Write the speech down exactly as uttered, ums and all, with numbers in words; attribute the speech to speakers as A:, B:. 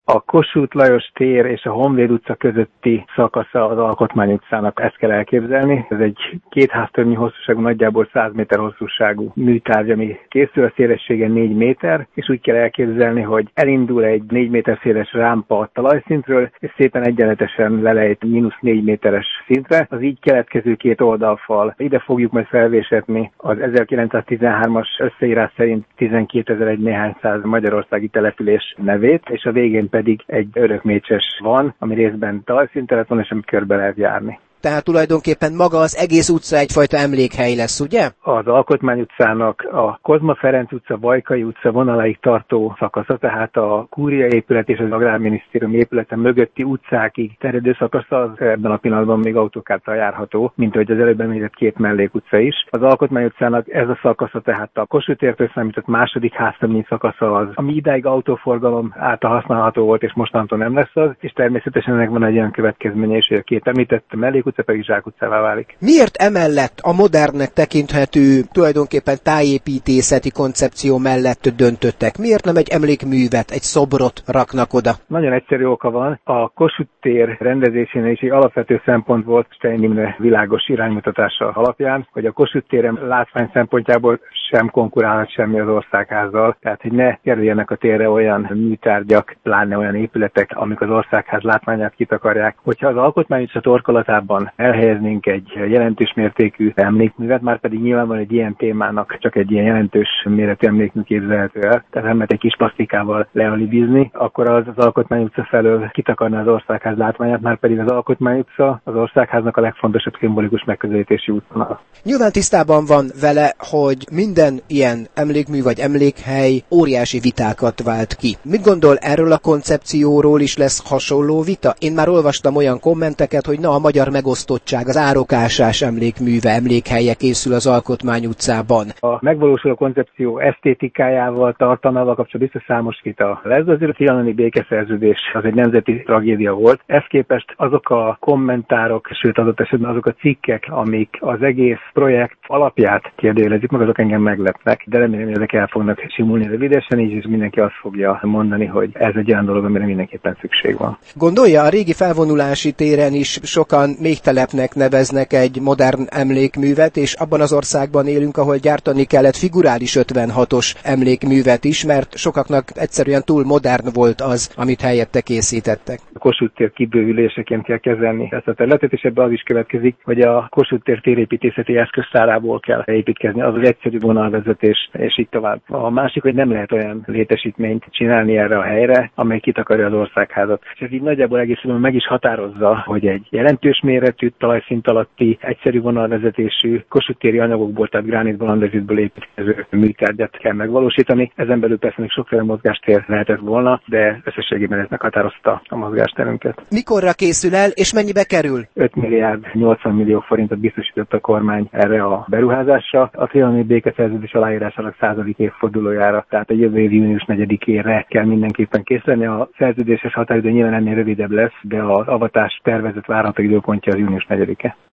A: A Kossuth Lajos tér és a Honvéd utca közötti szakasza az Alkotmány utcának, ezt kell elképzelni. Ez egy két háztömnyi hosszúságú, nagyjából száz méter hosszúságú műtárgy, ami készül, a szélessége négy méter, és úgy kell elképzelni, hogy elindul egy négy méter széles rámpa a talajszintről, és szépen egyenletesen lelejt mínusz négy méteres szintre. Az így keletkező két oldalfal, ide fogjuk majd felvéshetni az ezerkilencszáztizenhármas összeírás szerint tizenkétezer-egy néhány száz magyarországi település nevét, és a végén pedig egy örökmécses van, ami részben talajszinten van, és amit körbe lehet járni.
B: Tehát tulajdonképpen maga az egész utca egyfajta emlékhely lesz, ugye?
A: Az Alkotmány utcának a Kozma Ferenc utca, Bajkai utca vonaláig tartó szakasza, tehát a Kúria épület és az Agrárminisztérium épülete mögötti utcákig terjedő szakasza az ebben a pillanatban még autókárttal járható, mint ahogy az előbb említett két mellékutca is. Az Alkotmány utcának ez a szakasza, tehát a Kossuth tértől számított második háztömnyi szakasza az, ami idáig autóforgalom által használható volt, és mostantól nem lesz az, és természetesen ennek van egy olyan következménye is, hogy a két említett mellék utca pedig zsákutcává válik.
B: Miért emellett a modernnek tekinthető tulajdonképpen tájépítészeti koncepció mellett döntöttek? Miért nem egy emlékművet, egy szobrot raknak oda?
A: Nagyon egyszerű oka van. A Kossuth tér rendezésénél is egy alapvető szempont volt Stein Imre világos iránymutatása alapján, hogy a Kossuth téren látvány szempontjából sem konkurálhat semmi az Országházzal, tehát hogy ne kerüljenek a térre olyan műtárgyak, pláne olyan épületek, amik az Országház látványát kitakarják. Hogyha az Alkotmány utca torkolatában elhelyeznénk egy jelentős mértékű emlékművet, már pedig nyilvánvalóan egy ilyen témának csak egy ilyen jelentős méretű emlékmű képzelhető el, tehát nem lehet egy kis plastikával lealibizni, akkor az az Alkotmány utca felől kitakarna az Országház látványát, már pedig az Alkotmány utca az Országháznak a legfontosabb szimbolikus megközelítési útvonal.
B: Nyilván tisztában van vele, hogy minden ilyen emlékmű vagy emlékhely óriási vitákat vált ki. Mit gondol, erről a koncepcióról is lesz hasonló vita? Én már olvastam olyan kommenteket, hogy na, a magyar megosztottság, az árokásás emlékműve, emlékhelye készül az Alkotmány utcában.
A: A megvalósuló koncepció esztétikájával, tartalmával kapcsolatban biztos számos vita lesz, de azért a trianoni békeszerződés az egy nemzeti tragédia volt. Ezt képest azok a kommentárok, sőt adott esetben azok a cikkek, amik az egész projekt alapját kérdőjelezik, meg azok engem meglepnek, de remélem, hogy ezek el fognak simulni rövidesen, így is mindenki azt fogja mondani, hogy ez egy olyan dolog, amire mindenképpen szükség van.
B: Gondolja, a régi felvonulási téren is sokan még telepnek neveznek egy modern emlékművet, és abban az országban élünk, ahol gyártani kellett figurális ötvenhatos emlékművet is, mert sokaknak egyszerűen túl modern volt az, amit helyette készítettek.
A: A Kossuth tér kibővüléseként kell kezelni ezt a területet, és ebből az is következik, hogy a Kossuth tér térépítészeti eszköztárából kell építkezni, az az egyszerű vonalvezetés, és így tovább. A másik, hogy nem lehet olyan létesítményt csinálni erre a helyre, amely kitakarja az Országházat. És ez így nagyjából egészében meg is határozza, hogy egy jelentős méretű, talajszint alatti, egyszerű vonalvezetésű, Kossuth téri anyagokból, tehát gránitból, andezitből építkező műtárgyat kell megvalósítani. Ezen belül persze még sokféle mozgástér lehetett volna, de összességében ez meghatározta a mozgásterünket.
B: Mikorra készül el, és mennyibe kerül?
A: öt milliárd nyolcvan millió forintot biztosított a kormány erre a beruházásra. A trianoni békeszerződés aláírásának századik évfordulójára, tehát a jövő év június negyedikére kell mindenképpen kész lenni. A szerződéses határidő nyilván ennél rövidebb lesz, de az avatás tervezett várható időpontja az június negyedike.